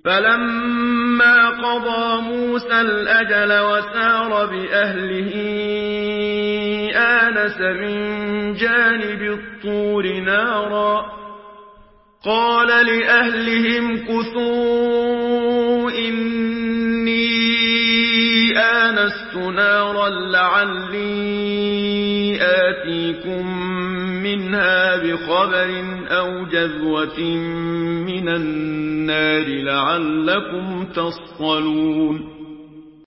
فلما قضى موسى الأجل وسار بأهله آنس من جانب الطور نارا قال لأهلهم كثوا إني آنست نارا لعلي آتيكم منها بخبر أو جذوة من النار لعلكم تصطلون